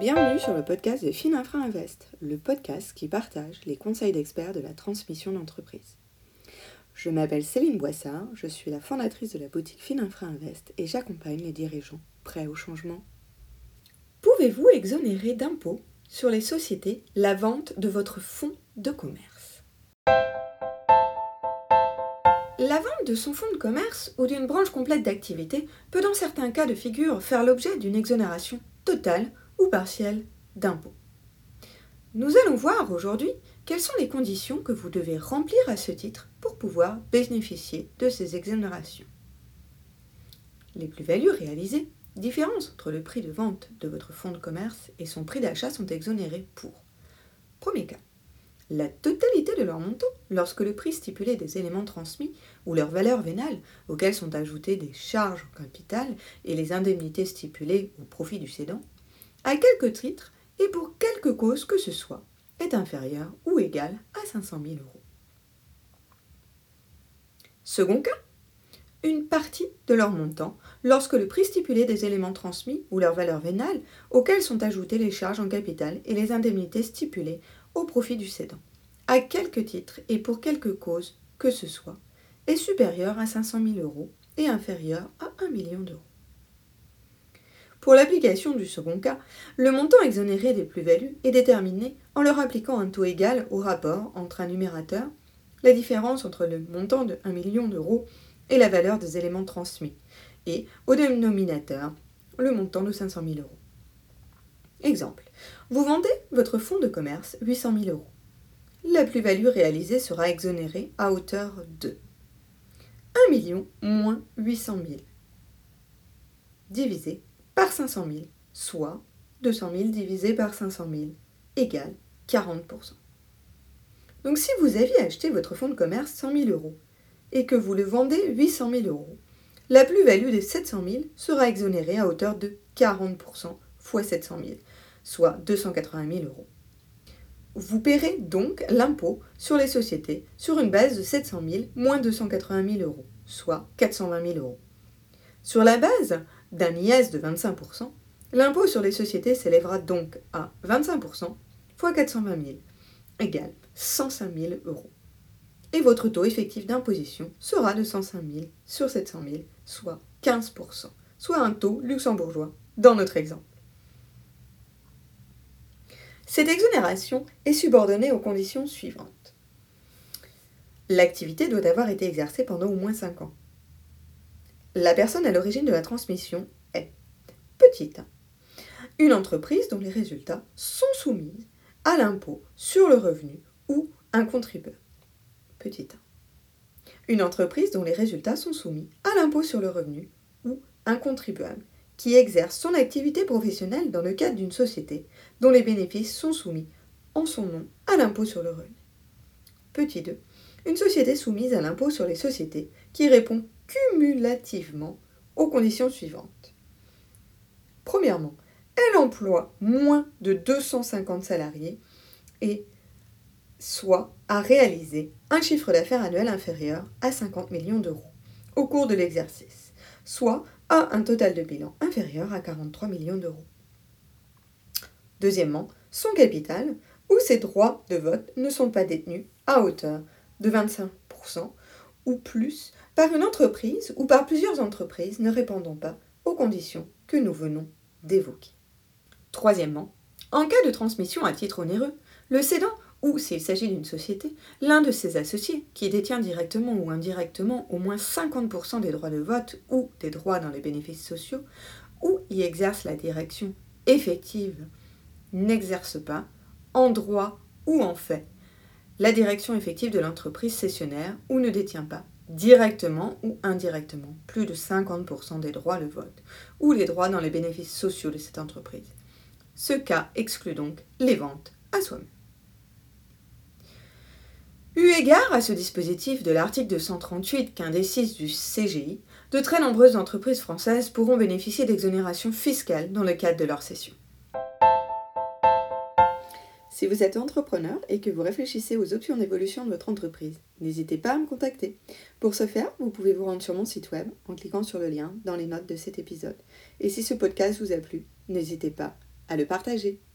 Bienvenue sur le podcast de Fininfra Invest, le podcast qui partage les conseils d'experts de la transmission d'entreprise. Je m'appelle Céline Boissard, je suis la fondatrice de la boutique Fininfra Invest et j'accompagne les dirigeants prêts au changement. Pouvez-vous exonérer d'impôts sur les sociétés la vente de votre fonds de commerce? La vente de son fonds de commerce ou d'une branche complète d'activité peut dans certains cas de figure faire l'objet d'une exonération totale ou partielle d'impôts. Nous allons voir aujourd'hui quelles sont les conditions que vous devez remplir à ce titre pour pouvoir bénéficier de ces exonérations. Les plus-values réalisées, différence entre le prix de vente de votre fonds de commerce et son prix d'achat sont exonérées pour, premier cas, la totalité de leur montant lorsque le prix stipulé des éléments transmis ou leur valeur vénale auxquelles sont ajoutées des charges en capital et les indemnités stipulées au profit du cédant, à quelque titre et pour quelque cause que ce soit, est inférieur ou égal à 500 000 euros. Second cas, une partie de leur montant lorsque le prix stipulé des éléments transmis ou leur valeur vénale auxquels sont ajoutées les charges en capital et les indemnités stipulées au profit du cédant, à quelque titre et pour quelque cause que ce soit, est supérieur à 500 000 euros et inférieur à 1 million d'euros. Pour l'application du second cas, le montant exonéré des plus-values est déterminé en leur appliquant un taux égal au rapport entre un numérateur, la différence entre le montant de 1 million d'euros et la valeur des éléments transmis, et au dénominateur, le montant de 500 000 euros. Exemple, vous vendez votre fonds de commerce 800 000 euros. La plus-value réalisée sera exonérée à hauteur de 1 million moins 800 000 divisé par 500 000, soit 200 000 divisé par 500 000, égale 40%. Donc si vous aviez acheté votre fonds de commerce 100 000 euros et que vous le vendez 800 000 euros, la plus-value des 700 000 sera exonérée à hauteur de 40% fois 700 000, soit 280 000 euros. Vous paierez donc l'impôt sur les sociétés sur une base de 700 000 moins 280 000 euros, soit 420 000 euros. Sur la base d'un IS de 25%, l'impôt sur les sociétés s'élèvera donc à 25% fois 420 000, égale 105 000 euros. Et votre taux effectif d'imposition sera de 105 000 sur 700 000, soit 15%, soit un taux luxembourgeois dans notre exemple. Cette exonération est subordonnée aux conditions suivantes. L'activité doit avoir été exercée pendant au moins 5 ans. La personne à l'origine de la transmission est petite, une entreprise dont les résultats sont soumis à l'impôt sur le revenu ou un contribuable. Petit 1. Une entreprise dont les résultats sont soumis à l'impôt sur le revenu ou un contribuable qui exerce son activité professionnelle dans le cadre d'une société dont les bénéfices sont soumis en son nom à l'impôt sur le revenu. Petit 2. Une société soumise à l'impôt sur les sociétés qui répond cumulativement aux conditions suivantes. Premièrement, elle emploie moins de 250 salariés et soit à réaliser un chiffre d'affaires annuel inférieur à 50 millions d'euros au cours de l'exercice, soit à un total de bilan inférieur à 43 millions d'euros. Deuxièmement, son capital ou ses droits de vote ne sont pas détenus à hauteur de 25% ou plus par une entreprise ou par plusieurs entreprises ne répondant pas aux conditions que nous venons d'évoquer. Troisièmement, en cas de transmission à titre onéreux, le cédant ou, s'il s'agit d'une société, l'un de ses associés, qui détient directement ou indirectement au moins 50% des droits de vote ou des droits dans les bénéfices sociaux, ou y exerce la direction effective, n'exerce pas, en droit ou en fait, la direction effective de l'entreprise cessionnaire ou ne détient pas, directement ou indirectement, plus de 50% des droits de vote ou les droits dans les bénéfices sociaux de cette entreprise. Ce cas exclut donc les ventes à soi-même. Eu égard à ce dispositif de l'article 238 qu'indécise du CGI, de très nombreuses entreprises françaises pourront bénéficier d'exonérations fiscales dans le cadre de leur cession. Si vous êtes entrepreneur et que vous réfléchissez aux options d'évolution de votre entreprise, n'hésitez pas à me contacter. Pour ce faire, vous pouvez vous rendre sur mon site web en cliquant sur le lien dans les notes de cet épisode. Et si ce podcast vous a plu, n'hésitez pas à le partager.